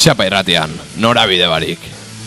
Txapa irratian, norabide barik.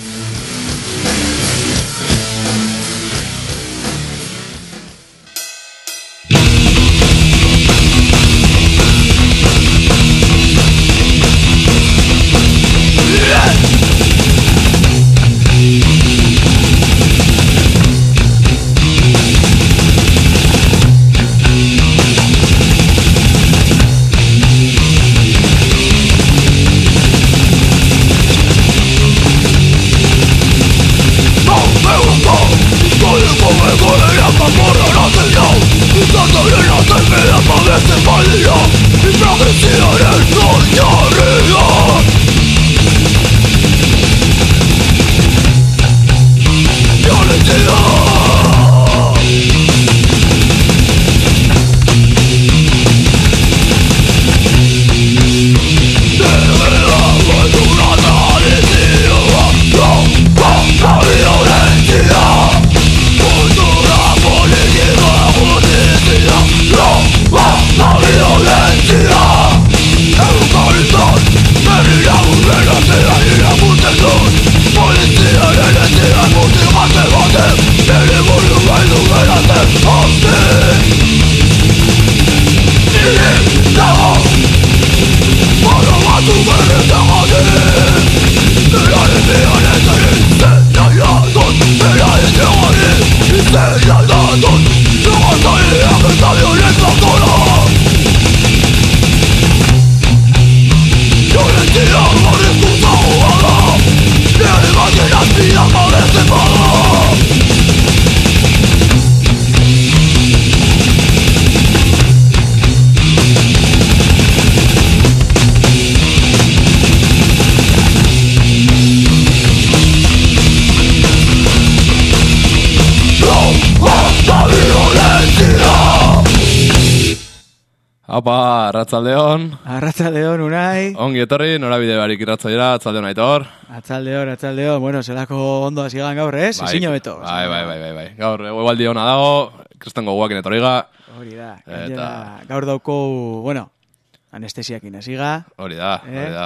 Apa, Arratsaldeon, Unai. Ongi etorri, norabide barik irratzailera, Arratsaldeon Aitor. Arratsaldeon. Bueno, zelako ondo hasigan gaur, ez? Ezin hobeto. Bai. Gaur egualdi ona dago, kristengo guakin etorriga. Hori da. Eta gaur dauko, bueno, anestesiakin hasiga. Hori da.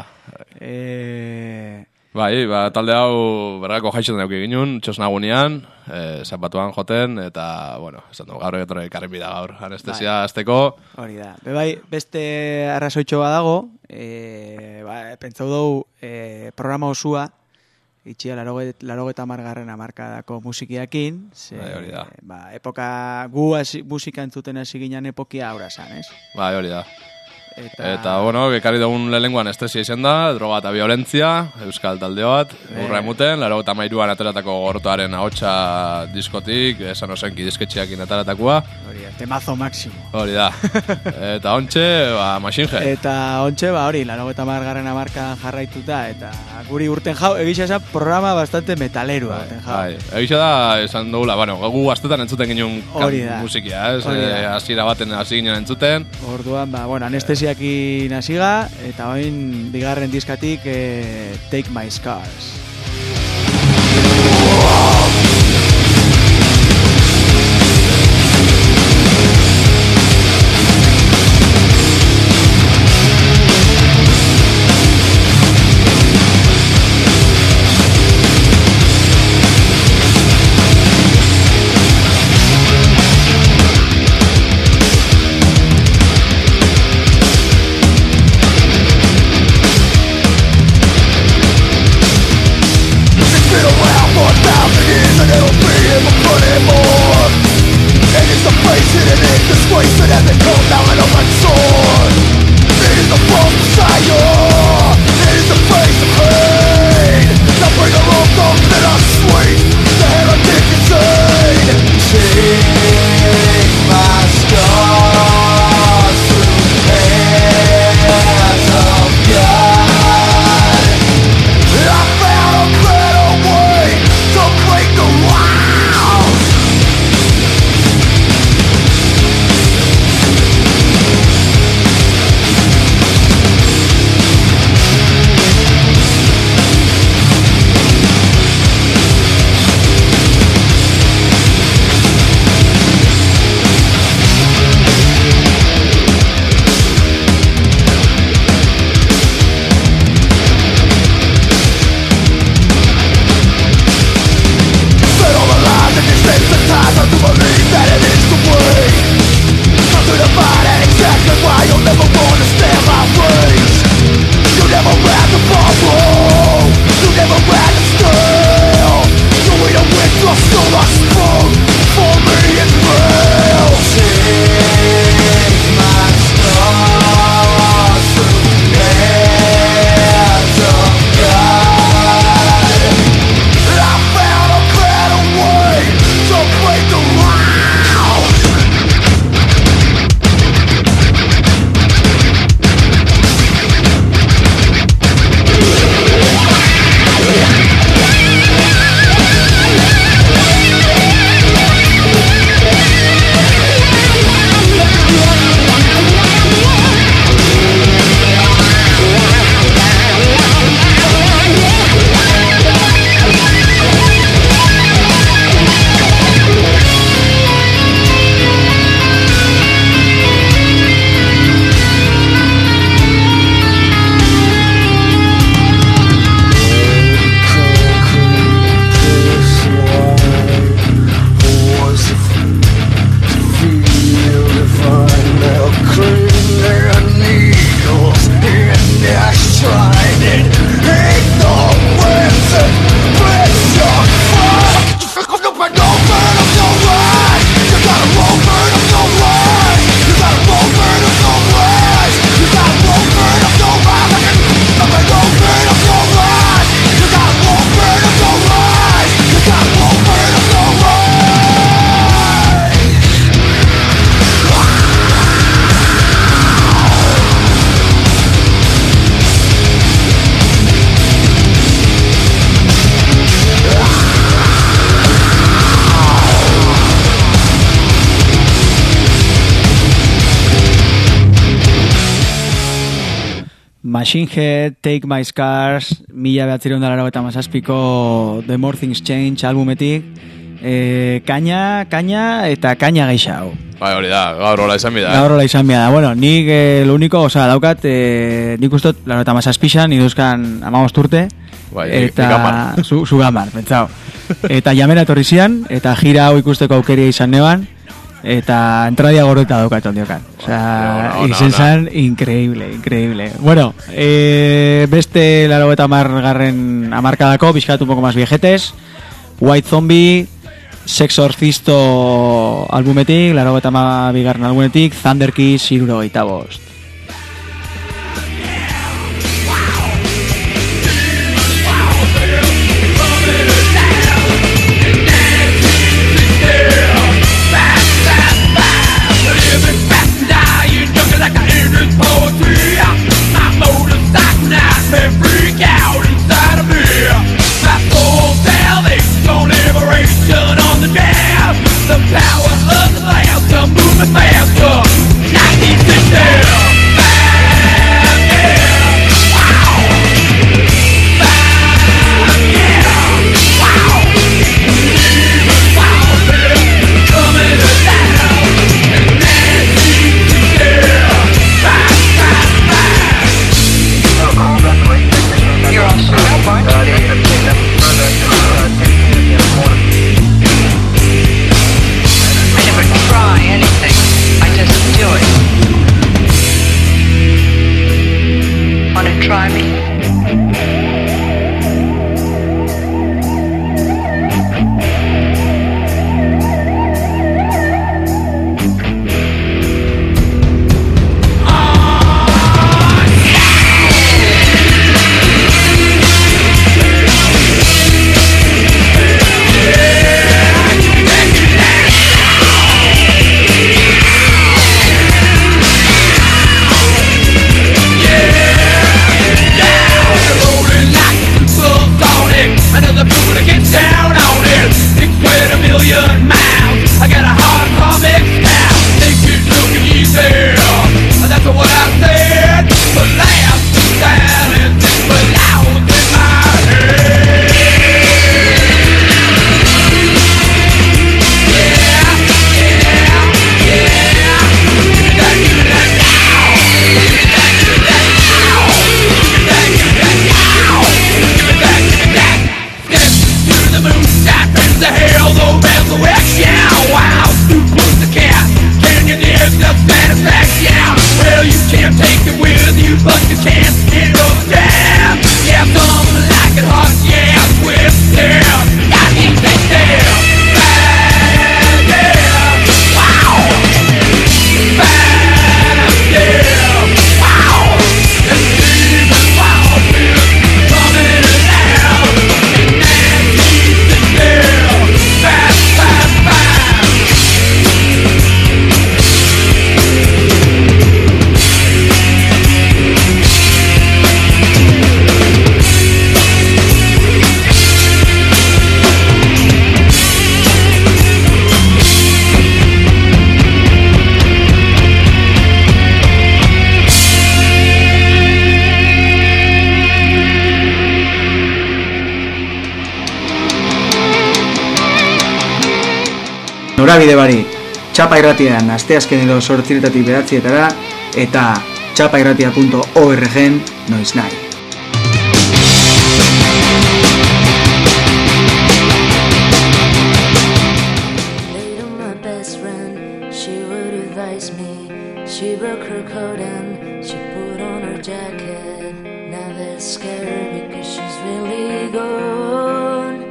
Bai, talde hau berrako jaixetan dauki ginun, txosnagunean, zapatuan joten, eta, bueno, esan dugu, gaur egetorre karren bida gaur, anestesia azteko. Hori da. Bai, beste arrazoitxo badago, pentsau dugu programa osua, itxia 80 hamarkadako musikiakin, hori da. Epoka gu musika entzuten hasi ginen epokia aurra zan, ez? Bai, hori da. Eta, bueno, ekarri dugun lehenengo anestesia izan da, droga eta violentzia, euskal talde bat, urra emuten, 83an ateratako gorrotoaren ahotsa diskotik, esan osenki disketxeakin ateratakoa. Hori da, temazo máximo. Hori da. Eta ontxe, Machine Head. Eta ontxe, hori, 80 hamarkadan jarraituta, eta guri urten jau, egisa esan programa bastante metalerua. Bai, egisa da, esan dugula, bueno, gu astetan entzuten ginen musikia, ez? Hasiera baten hasi ginen entzuten. Orduan, bueno, anestesiakin hasiga, eta oin bigarren diskatik Take My Scars. Machine Head, Take My Scars, 1987ko The More Things Change albumetik, kaina eta kaina gehiago. Bai, hori da, gaur hola izan bida. Gaur hola izan bida. Bueno, nik lo único, daukat, nik ustot, 87an, iduzkan 15 urte, bai, eta zu gamar, pentsao. Eta jamera etorri zian, eta gira hau ikusteko aukeria izan neban, eta entradia gorreta daukat ondiokan. Izen zan, increíble. Bueno, beste 80garren hamarkadako, bizkatu un poco más viejetes, White Zombie, Sexorcisto albumetik, 82garren albumetik, Thunder Kiss 75. The power of the land to move it faster. 1960. Try me. Norabide bari, Txapa Irratian asteazken edo 8:00 9:00 eta txapairratia.org noiz nahi. She broke her coat and she put on her jacket. Now they're scared because she's really gone.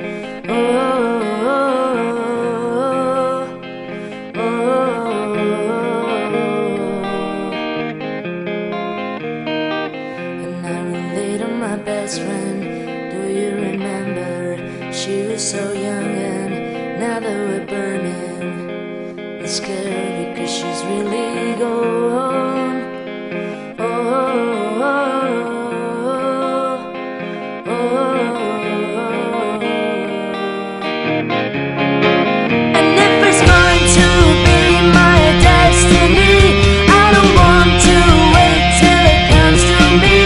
And I relate to my best friend. Do you remember? She was so young and now that we're burning, they're scared because she's really gone. And if it's going to be my destiny, I don't want to wait till it comes to me.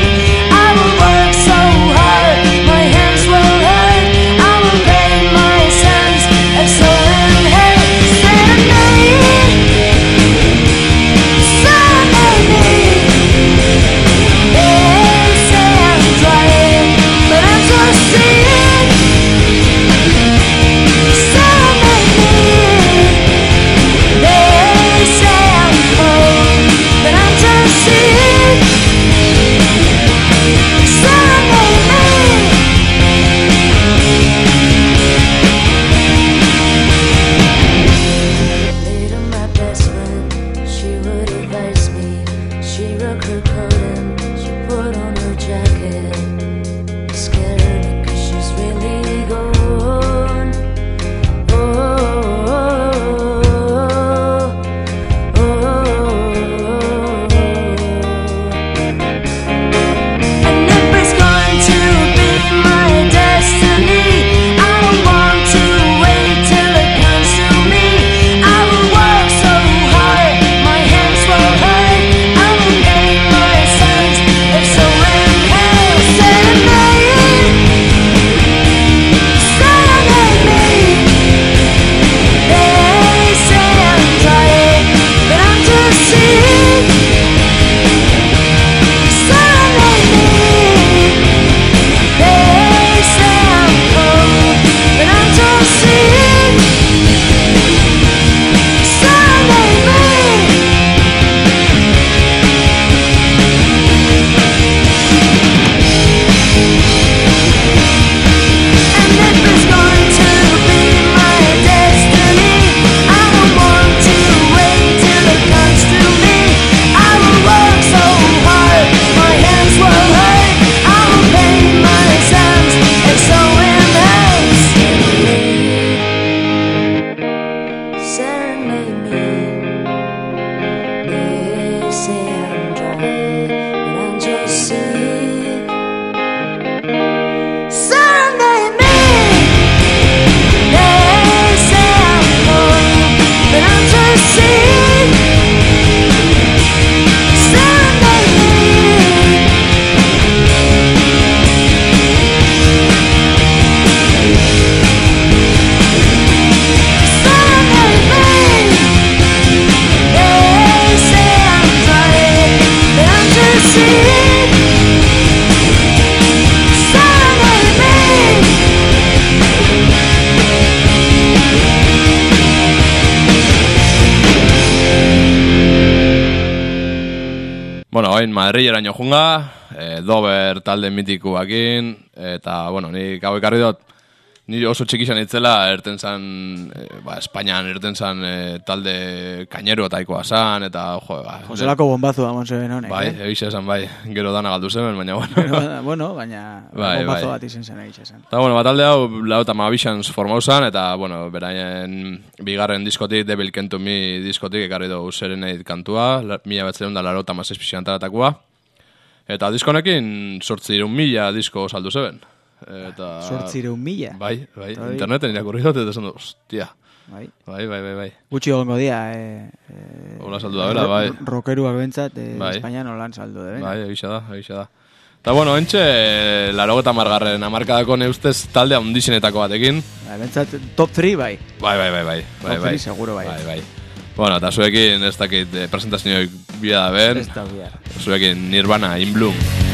oain Madrileraino junga, Dover talde mitikuakin, eta, bueno, nik hau ekarri dut, niri oso txikizan itzela, erten zan, Espainian erten zan talde kainero taikoa zan, eta, jo, Joselako bombazu da Montseben honek, bai, egixe esan, bai, gero dana galdu zen, baina, bueno. Bueno, baina Bai, bombazo bai. bat izen zen egixe zen. Eta, bueno, talde hau, lau eta mabixans formau zan, eta, bueno, beraien bigarren diskotik, Devil Came to Me diskotik, ekarri dugu Serenade kantua, 1986 antaratakoa. Eta diskonekin 800.000 disko saldu zeben. Eta 800.000? Bai, interneten irakurri dut, eta esan du, hostia. Bai. Bai. Gutxi egongo dia, Hola saldu da, bera, bai. Rockeruak bentsat, Bai. Espainian holan saldu da, Bai, egixa da. Eta, bueno, entxe, 80. hamarkadako neustez talde handizenetako batekin. Bentsat top 3, bai. Bai. Top 3 seguro, bai. Bai. Bueno, eta zuekin ez dakit presentazioik bia da ben. Ez da bia. Zuekin Nirvana, In Bloom.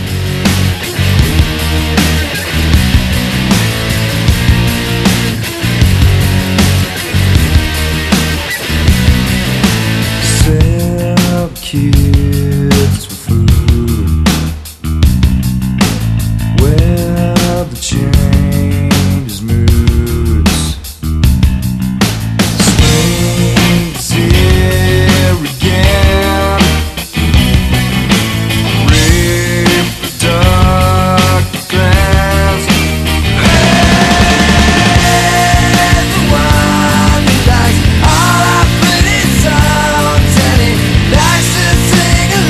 Sell kids for food. Well, the change moods. Spring's here again. Reproductive glands. Everyone likes all our pretty songs, and he likes to sing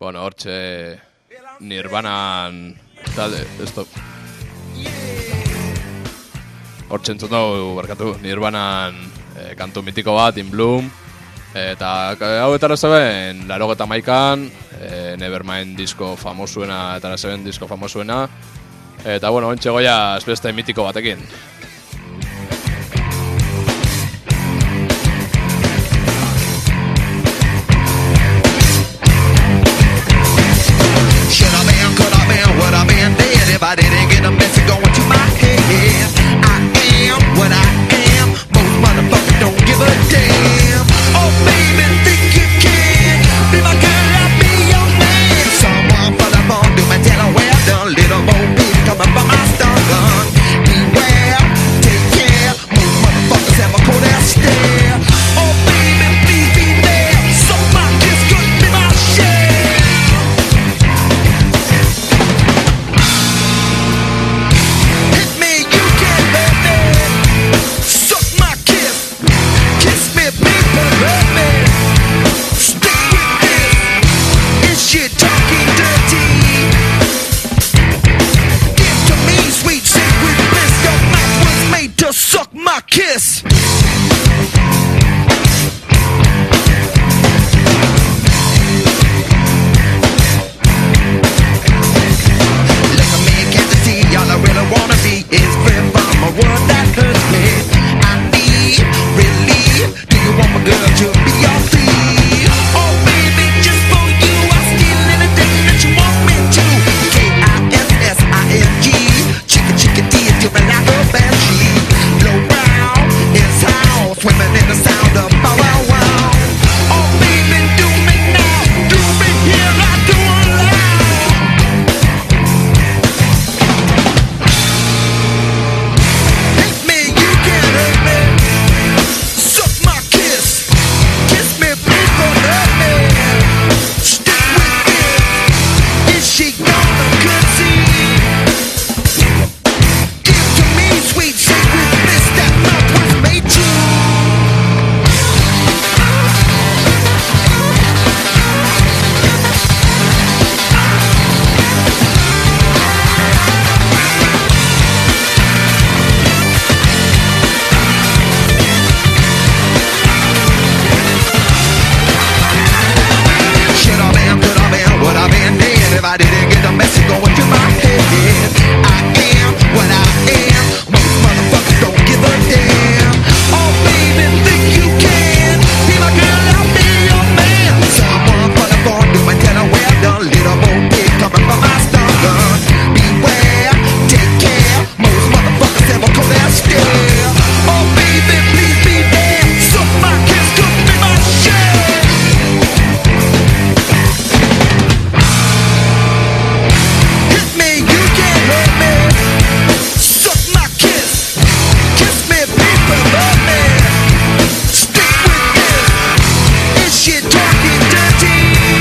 Bueno, hortxe Nirvanan talde, hortxe entzun dugu, barkatu, Nirvanan kantu mitiko bat, In Bloom, eta hau etara zeben, 81an, Nevermind disko famosuena, etara zeben disko famosuena, eta bueno, ontxe goia beste mitiko batekin. Would I been dead if I didn't get a message going to my head? I am what I am. Most motherfuckers don't give a damn. Oh baby, think you can be my girl, I'll be your man. Someone for the phone, do my tell her well done. Little Bo Peep coming from my stun gun. Beware, take care. Most motherfuckers have a cold ass stare. Oh baby, please be there. So my kiss could be my share. Suck my kiss. Like a man can't see, all I really wanna be is free from a world that hurts me. I need relief. Do you want my girl to be your thief? Oh baby, just for you, I'll steal anything that you want me to. K-I-S-S-I-N-G. Chicken D is doing like a banshee. Blow round, it's how swimming in the sound of bow wow wow. Oh baby, do me now, do me here, I do aloud. Hate me, you can't hurt me. Suck my kiss, kiss me, please don't hurt me. Stick with this, is she gonna concede? Give to me sweet sacred bliss that mouth was made to. Should I been, could I been, would I been dead if I didn't get the message going to my head? I am what I am. Most motherfuckers don't give a damn. Oh baby, think you can be my girl, I'll be your man. Someone for the phone, do my tell her well done. Little Bo Peep coming from my stun gun. Beware, take care. Most motherfuckers have a cold ass stare. Oh baby, please be there. Suck my kiss, could be my share. Hit me, you can't hurt me. Suck my kiss, kiss me, please don't hurt me. Stick with this, is she talking dirty?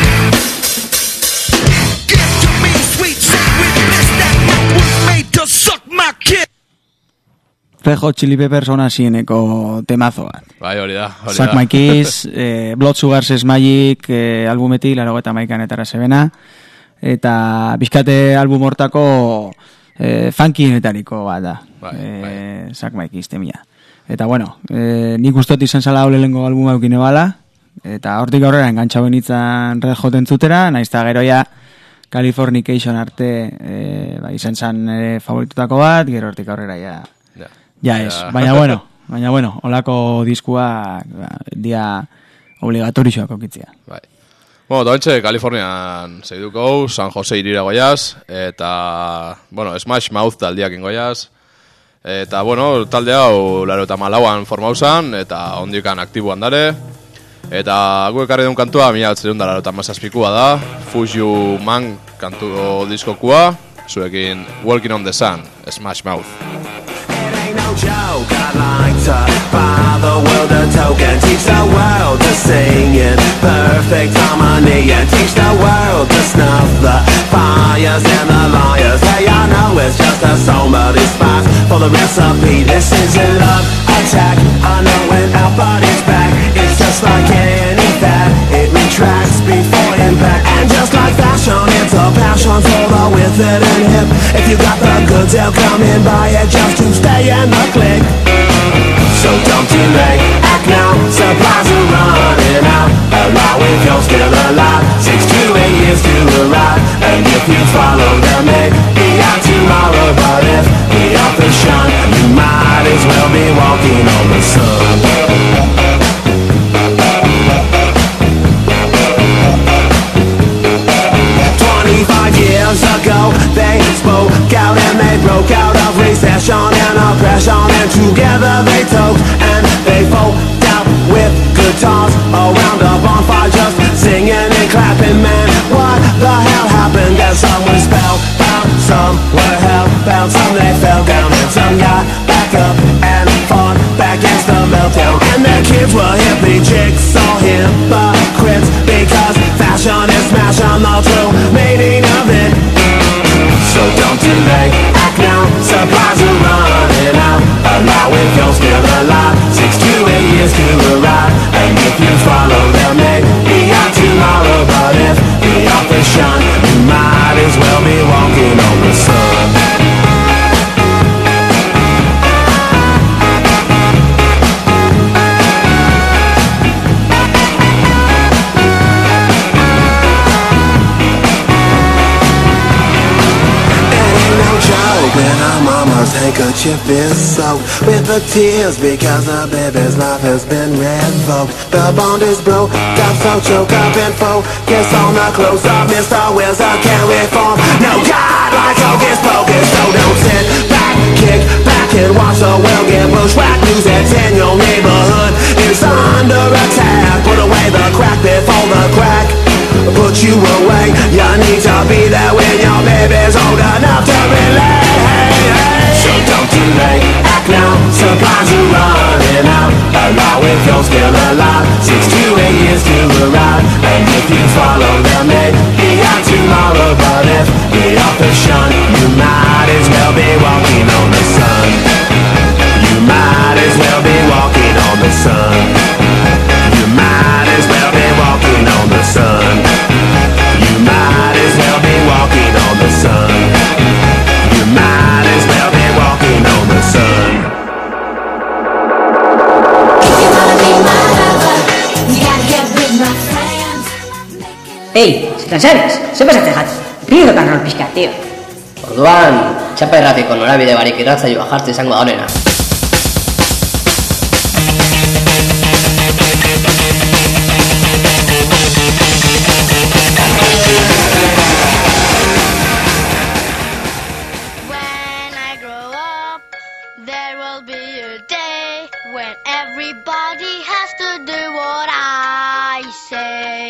Give to me sweet sacred bliss that mouth was made to suck my kiss. Red Hot Chili Peppers ona zieneko temazo bat. Bai, hori da. Suck My Kiss, Blood Sugars Magic albumetik, 81an etara zebena, eta bizkate album hortako funkienetariko bat da. Bai. Suck My Kiss temia. Eta bueno, nik ustot izan zala lehengo albuma eukine bala, eta hortik aurrera engantxau benitzan Red Hot entzutera, naizta gero ja Californication arte izan zan favoritutako bat, gero hortik aurrera ja ez. Baina bueno, holako diskua dia obligatorioak okitzea. Bai. Bueno, doentxe, Kalifornian zeiduko, San Jose irira goiaz, eta, bueno, Smash Mouth taldiak ingoiaz, eta, bueno, talde hau 84an formauzan, eta ondikan aktiboan dare, eta gu ekarri duen kantua, 1987koa da, Fush You Man kantu diskokua, zuekin Walking on the Sun, Smash Mouth. No joke, I'd like to buy the world a token, teach the world to sing in perfect harmony, and teach the world to snuff the fires and the liars. Hey, I know it's just a song, but it's spice for the recipe. This is a love attack. I know when our body's back, it's just like any fat. It retracts before impact, and just like that. they'll come in by it just to stay in the clique. So don't delay, act now, supplies are running out. Allow if you're still alive, 6 to 8 years to arrive. And if you follow them, maybe out tomorrow. But if the author shine, you might as well be walking on the sun. 25 years ago, they spoke out and they broke out of recession and oppression, and together they toked and they folked out with guitars around a bonfire, just singing and clapping. Man, what the hell happened? And some were spellbound, some were hellbound, some they fell down, and some got back up and fought back against the meltdown. And their kids were hippie jigsaw hypocrites, because fashion is smash on the true meaning of it. So don't delay, act now, supplies are running out. Allow if you're still alive, 6 to 8 years to arrive. And if you follow them, maybe out tomorrow. But if the author shine, you might as well be walking on the sun. When our mama's handkerchief is soaked with the tears because the baby's life has been revoked. The bond is broke, got so choked up and focus on the close-up. Mr. Wizard can't reform. No God like hocus pocus. So don't sit back, kick back and watch the world get bushwhacked. News that's in your neighborhood is under attack. Put away the crack before the crack put you away. You need to be there when your baby's old enough to relate. So don't delay, act now, supplies are running out. Allow if you're still alive, 6 to 8 years to arrive. And if you follow them, maybe out tomorrow. But if the author shine, you might as well be walking on the sun. You might as well be walking on the sun. You might as well be walking on the sun. You might as well be walking on the sun. You might as well be walking on the sun. Ei, zetan zabez, ze pasatzen jat? Brio dokan hor pixka, tio. Orduan, txapa erratiko norabide barik irratzaioa jartze izango da honena. Everybody has to do what I say.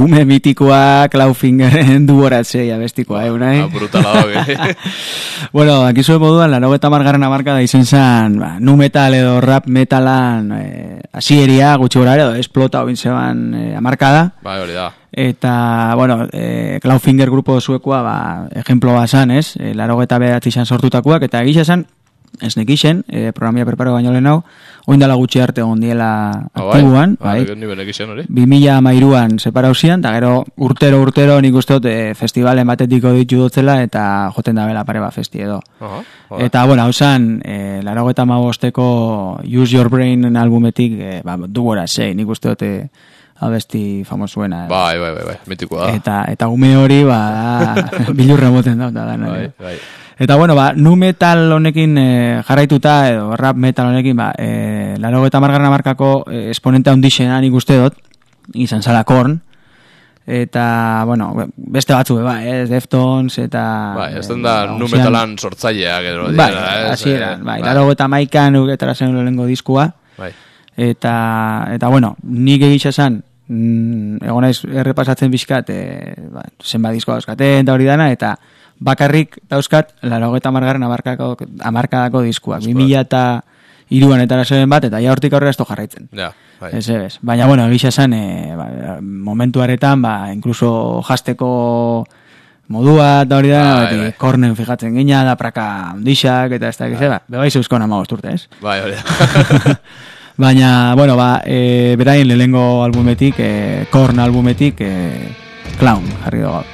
ume mitikoa Clawfingeren duoratzea bestikoa, unai? Brutala da. Bueno, akizu moduan, 80garren hamarkada izen zen, nu metal edo rap metalan hasieria gutxi gora edo esplota hobin zeban hamarkada. Bai, hori da. Eta, bueno, Clawfinger grupo zuekoa, ejemplo bazan, ez? 89 izan sortutakoak, eta egisa zen, ez nekixen, programia preparo baino lehen hau, oindala gutxi arte gondiela aktibuan, bai. 2013an separauzian, eta gero urtero nik usteot festivalen batetiko ditu dotzela, eta joten da bela pare bat festi edo. Eta, bueno, hau zen, 85ko Use Your Brain albumetik, dugora zei, nik usteot abesti famosuena. Bai, mitikoa da. Eta ume hori, bilurra moten da. Bai. Eta, bueno, nu metal honekin jarraituta, edo rap metal honekin, 80garren hamarkako exponente handixena nik uste dut, izan zala Korn, eta, bueno, beste batzu, Deftones, eta... Bai, ez den da nu metalan sortzaileak, edo dira, ez? Bai, hasieran, 81an ugetara zen lehengo diskua, eta, bueno, nik egitza zen, egon naiz errepasatzen bizkat, zenba diskoa dauzkaten, eta hori dana, eta bakarrik dauzkat 80garren hamarkadako diskuak. 2003an eta zeben bat, eta ja hortik aurrera ez jarraitzen. Ja, bai. Ez. Baina, bueno, egisa zen, momentu haretan, incluso jasteko modua, eta hori da, Kornen fijatzen gina, da praka ondixak, eta ez da gizeba. Bebai zeuzkona magosturte, ez? Bai, hori da. Baina, bueno, berain lehengo albumetik, Korn albumetik, Clown, jarri dugu.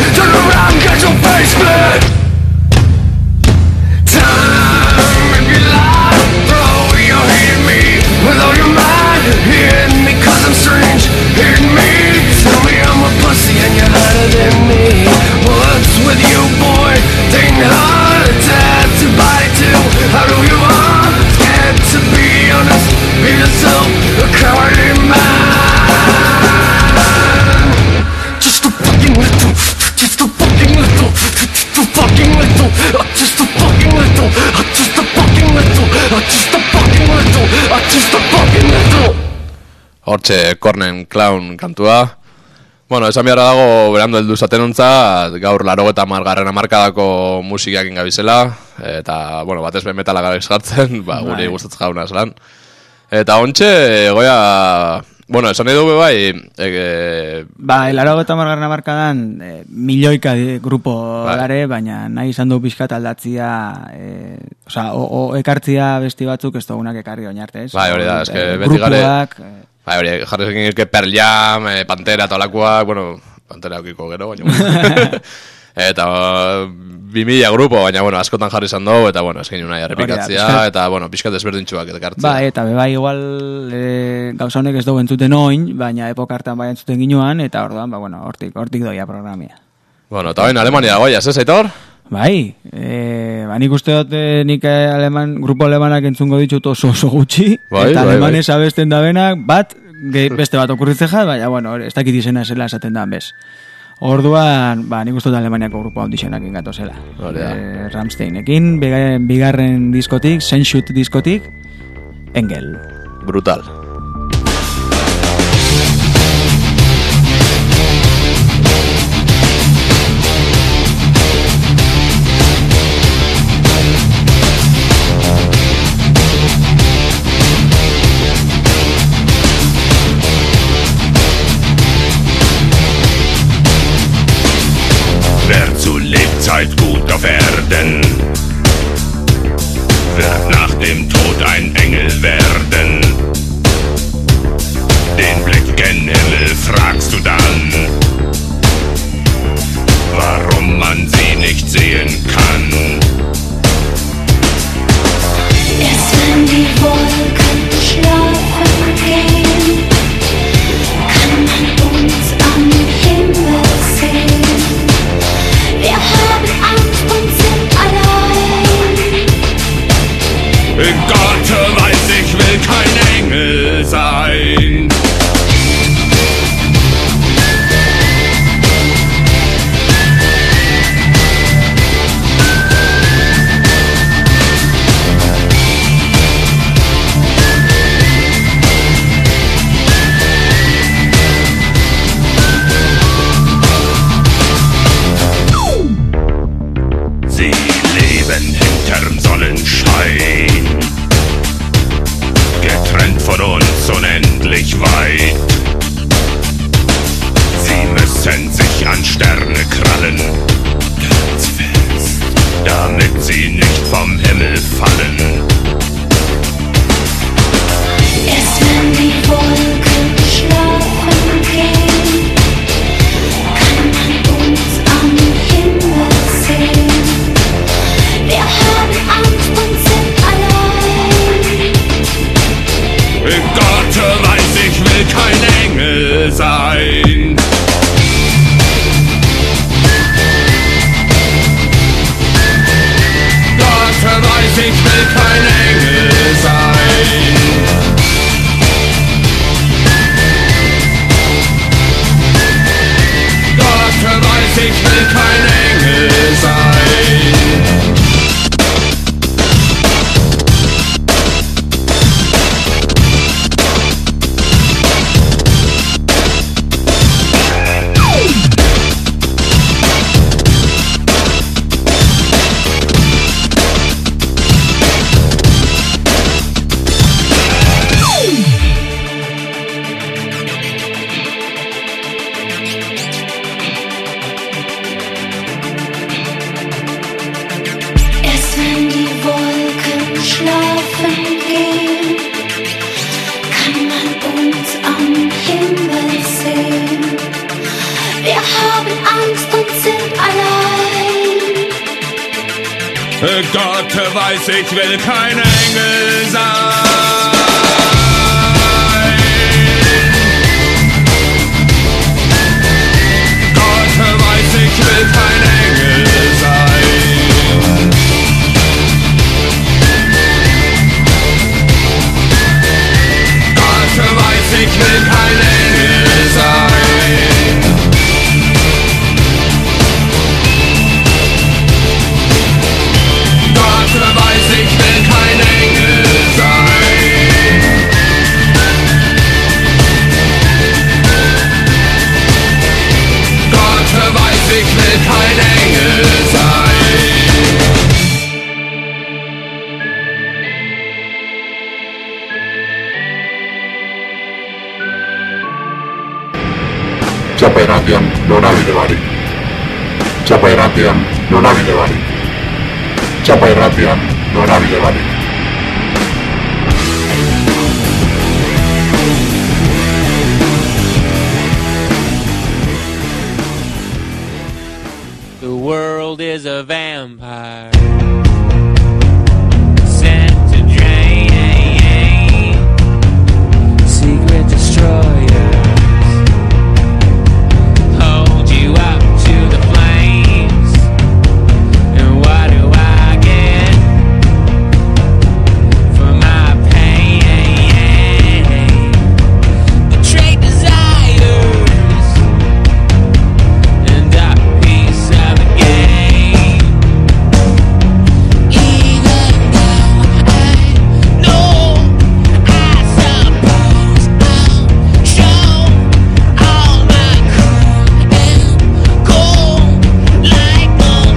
Time, if you like. Hortxe Cornen Clown kantua. Bueno, esan beharra dago berandu heldu zaten ontzat, gaur 80. hamarkadako musikakin gabizela, eta, bueno, batez ben metala gara jartzen, guri gustatzen jauna zelan. Eta ontxe, goia, bueno, esan nahi dugu bai... 80. hamarkadan milioika grupo gare, baina nahi izan du pixkat aldatzia, ekartzia besti batzuk ez dugunak ekarri oinarte, ez? Bai, hori da, eske beti gare... Bai, hori, jarrezekin irke Pearl Jam, Pantera eta olakoak, bueno, Pantera okiko gero, baina... Eta 2000 grupo, baina, bueno, askotan jarri izan dugu, eta, bueno, esken nahi errepikatzea, eta, bueno, pixkat desberdintxuak ekartzea. Bai, eta bai, igual gauza honek ez dugu entzuten oin, baina epoka hartan bai entzuten ginuan, eta orduan, ba, bueno, hortik doia programia. Bueno, eta bain, Alemania dagoia, ez, Aitor? Bai, nik uste dut nik grupo alemanak entzungo ditut oso gutxi, eta alemanes abesten da benak, beste bat okurritzea, baina, bueno, ez dakit izena esela esaten da, bez. Orduan, nik uste dut Alemaniako grupo handixenakin gato zela. Rammsteinekin, bigarren diskotik, Senshut diskotik, Engel. Brutal. Lebzeit gut auf Erden, wird nach dem Tod ein Engel werden. Den Blick gen Himmel fragst du dann, warum man sie nicht sehen kann. Erst wenn die Wolken schlafen gehen, kann man uns am Himmel sehen. Wir haben Angst und sind allein. Gott weiß, ich will kein Engel sein. Hinterm Sonnenschein, getrennt von uns unendlich weit. Sie müssen sich an Sterne krallen, ganz fest, damit sie nicht vom Himmel fallen. Erst wenn die Wolken schlafen gehen, kann man uns am Himmel sehen. Wir haben Angst und sind allein. Gott weiß, ich will kein Engel sein. Gott weiß, ich will kein Engel sein. Gott weiß, ich will kein Engel sein. Gott weiß, ich will kein Engel sein. Gott weiß, ich will kein Engel sein. Gott weiß, ich will kein Engel sein. Gott weiß, ich will kein Engel sein. Txapa irratian norabide barik. Txapa irratian norabide barik. Txapa irratian norabide barik. The world is a vampire sent to drain. Secret destroyers hold you up to the flames. And what do I get for my pain? Betrayed desires and a piece of the game. Even though I know, I suppose I'll show all my crew and go like Bull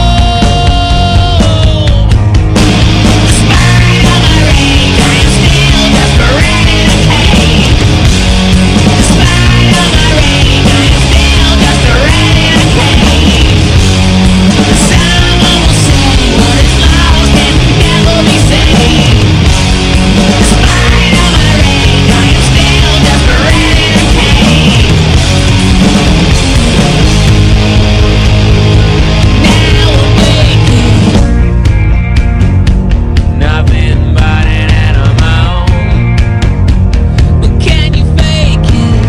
Joe. Despite all my rage, I am still desperate and decayed. Despite all my rage, I am still desperate and decayed. Someone will say what is lost can never be saved. Despite all my rage, I am still desperate and decayed. Now I'm waking, nothing but an animal. But can you fake it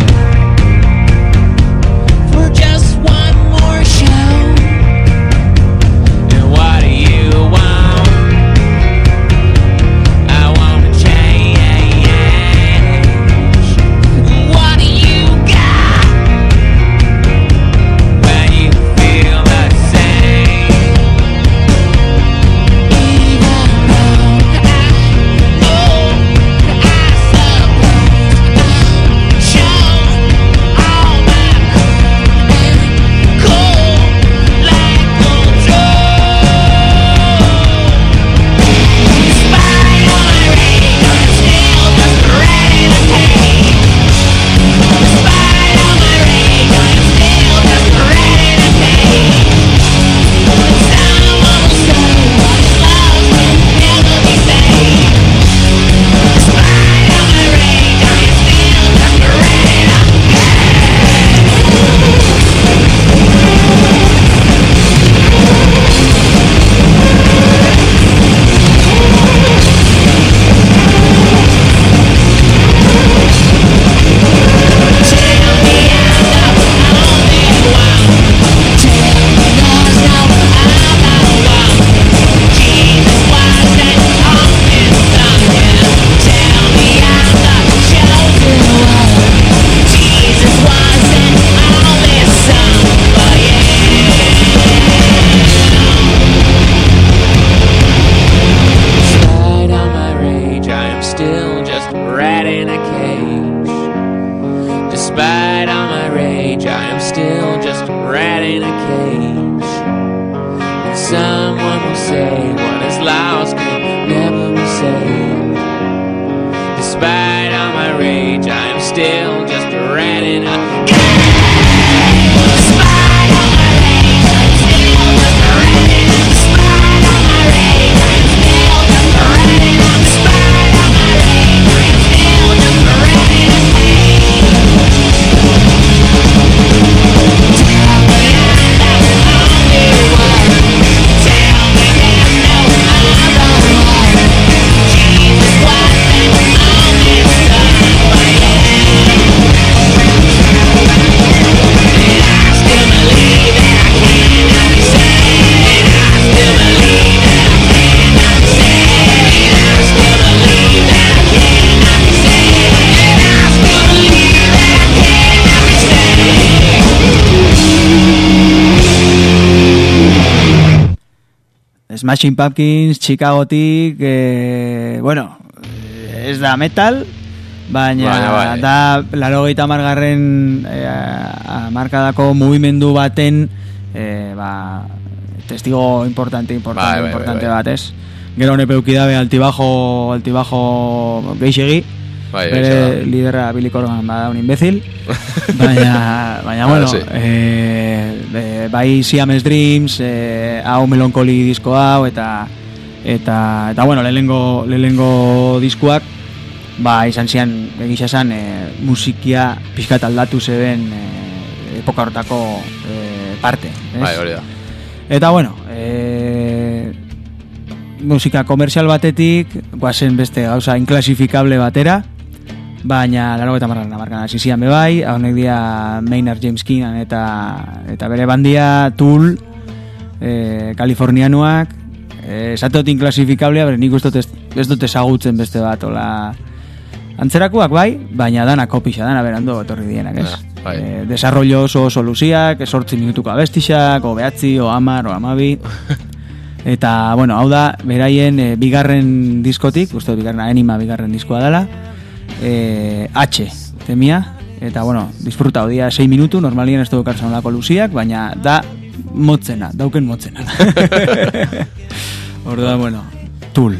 for just one more show? And what do you want? I wanna change. What do you got when you feel the same? Even though I know, I suppose I'll show all my crew and go like Bull Joe. Despite all my rage, I'm still desperate and decayed. Despite all my rage, I am still desperate and decayed. Someone will say what is lost can never be saved. Despite all my rage, I am still desperate and Despite all my rage, I am still just a rat in a cage. Despite all my rage, I am still just a rat in a cage. And someone will say what is lost can never be saved. Despite all my rage, I am still just a rat in a cage. Despite all my rage, I am still just a rat in a cage. Despite all my rage, I am still just a rat in a cage. Despite all my rage, I am still just a rat in a cage. Tell me I'm the only one. Tell me there's no other one. Jesus was the only son, but Smashing Pumpkins, Chicagotik, bueno, ez da metal, baina da 80. Hamarkadako mugimendu baten testigo importante bat, ez? Gero hone peuki dabe altibajo geixegi, Bai, bere liderra Billy Corgan bada un imbécil. baina bueno, sí. Bai Siamese Dreams, hau Melancholy disko hau, eta bueno, lehenengo diskuak, izan zian, egisa esan, musikia pixkat aldatu zeben epoka hortako parte. Bai, hori da. Eta bueno, musika komerzial batetik, guazen beste gauza inklasifikable batera, baina 80 markan hasi zian bebai, honek dia Maynard James Keenan eta bere bandia Tool, Kalifornianuak, esatot inklasifikable, bere nik ez dut ezagutzen beste bat, ola antzerakuak bai, baina dana kopixa, dana berando etorri dienak, ez? Desarrollo oso luziak, 8 minutuko abestixak, o 9, o 10, o 12. Eta, bueno, hau da, beraien bigarren diskotik, uste Anima bigarren diskoa dela, H, temia, eta, bueno, disfruta hodia 6 minutu, normalien ez dugu kartzen olako luziak, baina da motzena, dauken motzena. Orduan, bueno, Tool.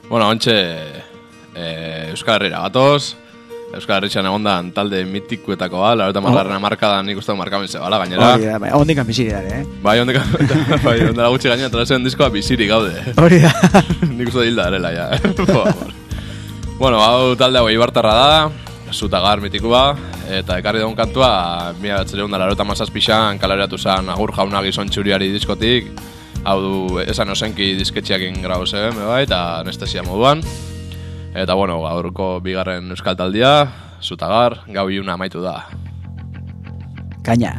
Bueno, ontxe Euskal Herriera gatoz. Euskal Herritxan egondan talde mitikuetakoa, 80. hamarkadan nik uste markamen zebala, gainera. Hori da, ondikan biziri dara, Bai, bai, ondela gutxi gainera, trazen diskoa biziri gaude. Hori da. Nik uste hilda arela, ja. Bueno, hau talde hau Eibartarra da, Zutagar mitikua, eta ekarri daun kantua, 1987an kaleratu zen Agur Jauna Gizon Txuriari diskotik, hau du esan osenki disketxeakin grau zeben, bai, eta anestesia moduan. Eta bueno, gaurko bigarren euskal taldia, Zutagar, gau iuna amaitu da. Kaina.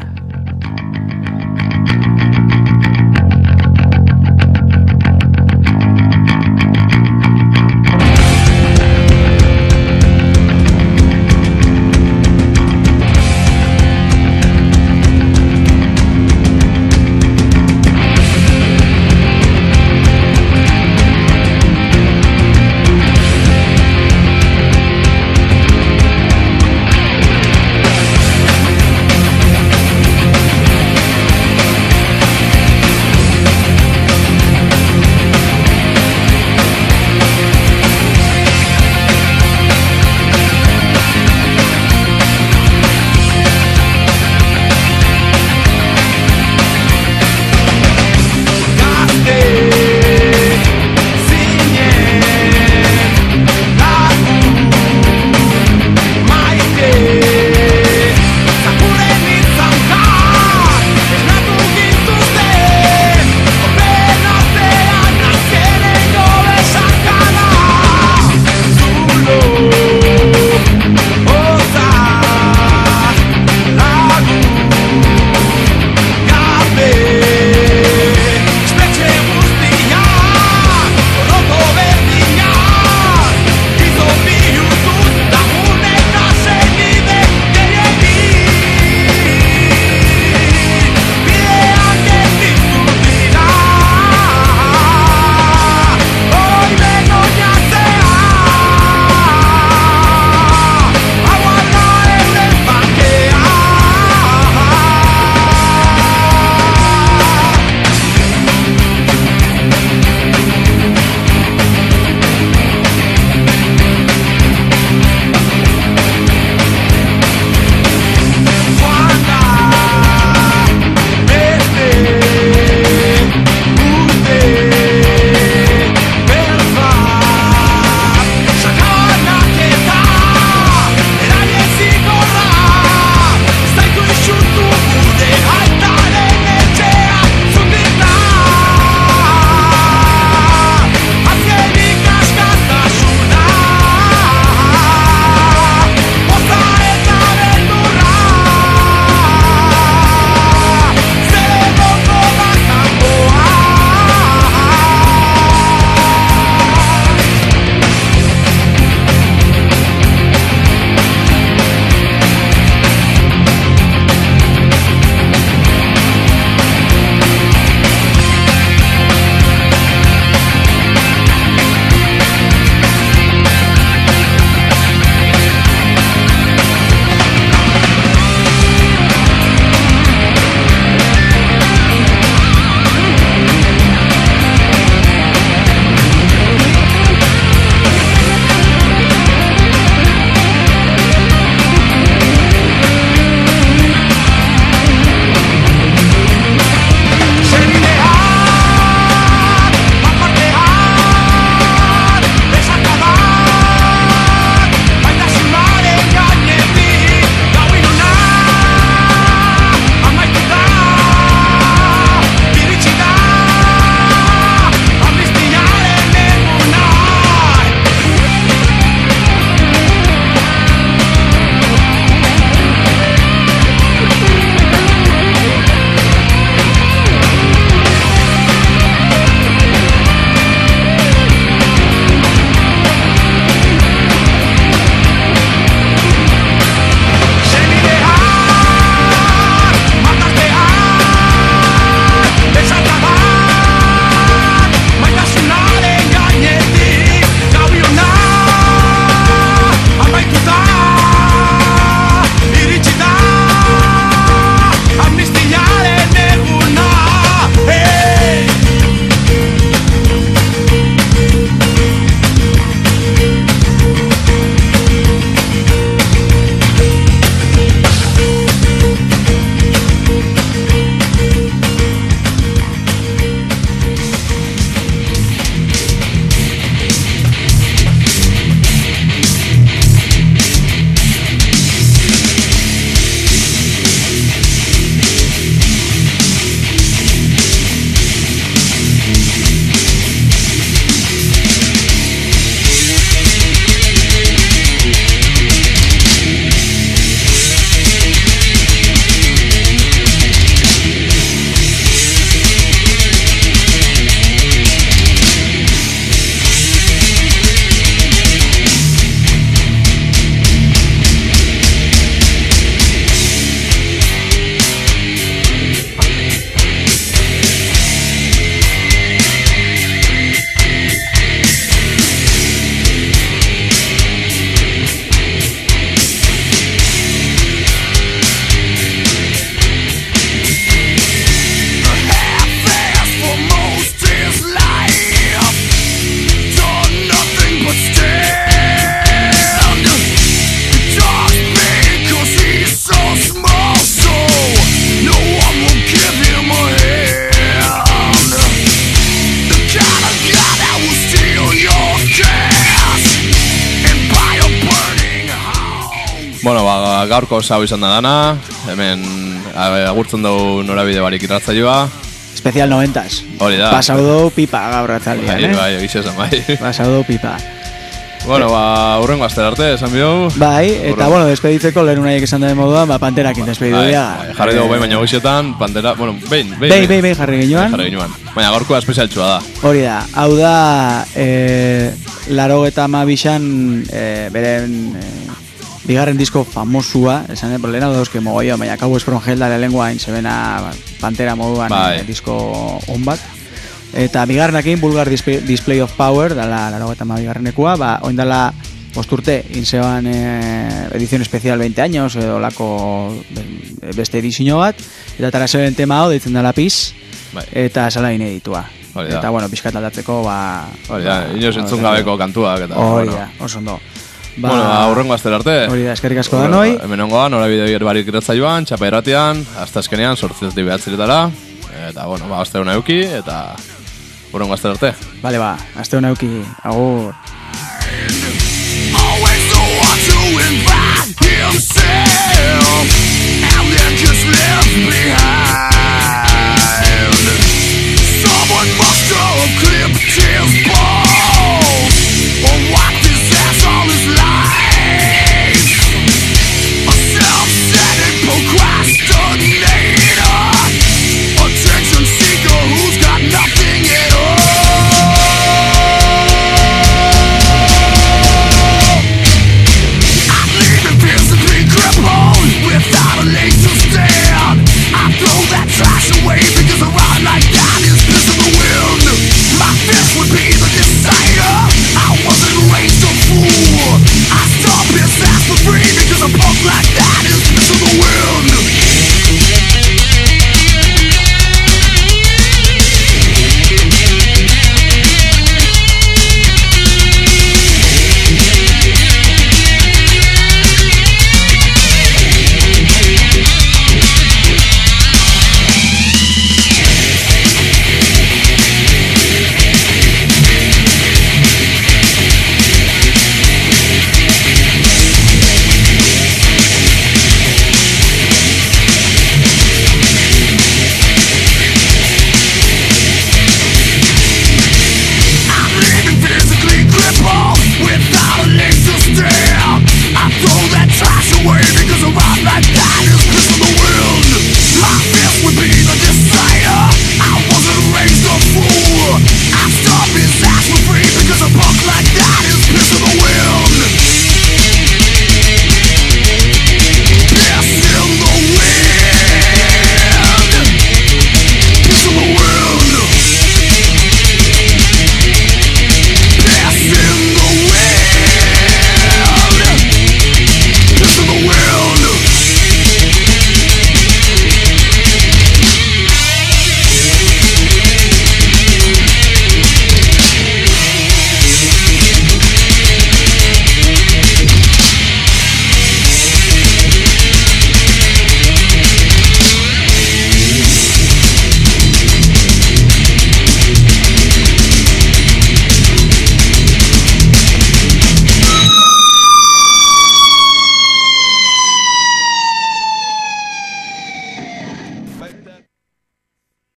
Bueno, gaurko hau izan da dana, hemen agurtzen dugu norabide barik irratzaioa. Especial 90s. Hori da. Pasau dugu pipa gaur atzaldian, Bai, egiz esan, bai. Pasau dugu pipa. Bueno, urrengo astera arte, esan bihau. Bai, eta bueno, despeditzeko lehen unaiek esan den moduan, Panterakin despedidu dira. Jarri dugu behin baina goizietan, Pantera, bueno, behin jarri ginuan. Baina gaurkoa espezialtxua da. Hori da, hau da, 92an beren bigarren disko famosua, esan lehena dauzke mogoio, baina Cowboys from Hell da lehenguain, zebena Pantera moduan disko on bat. Eta bigarrenakin, Vulgar Display of Power, dala 92 bigarrenekua, oindala posturte, inzeban edizion especial 20 años, edo lako beste edizio bat, eta tarazioen tema hau, deitzen dela Piz, eta sala ineditua. Eta, bueno, pixkat aldatzeko, hori da, inoz entzun gabeko kantuak, eta... Hori da, oso ondo. Bueno, aurrengo astera arte. Hori da, eskerrik asko da noi. Hemen ongoan, norabide barik irratzaioan, txapa irratian, hasta azkenean, 8:09 eta, bueno, aste hona euki, eta urrengo astera arte. Bale, aste hona euki, agur. Always the one to invite himself, and then just left behind. Someone must have clipped his ball.